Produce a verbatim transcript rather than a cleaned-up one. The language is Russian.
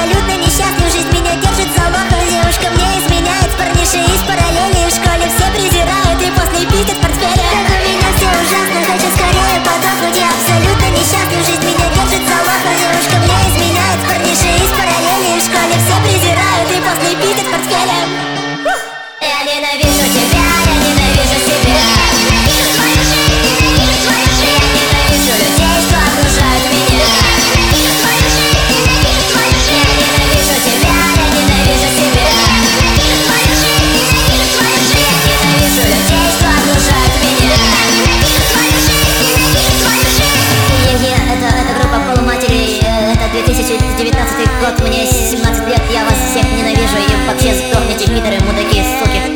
абсолютно несчастлив. Жизнь меня держит за лоха, девушка мне изменяет. Парниша из параллели, в школе все презирают и после пиздят в портфеле. Как у меня все ужасно, хочу скорее подохнуть. Я абсолютно несчастлив, жизнь меня держит за лоха, девушка мне изменяет. Парниша из параллели, в школе все презирают и после пиздят в портфеле. Я ненавижу тебя, я ненавижу себя. две тысячи девятнадцатый год, мне семнадцать лет, я вас всех ненавижу. И вообще сдохните, пидоры, мудаки, суки.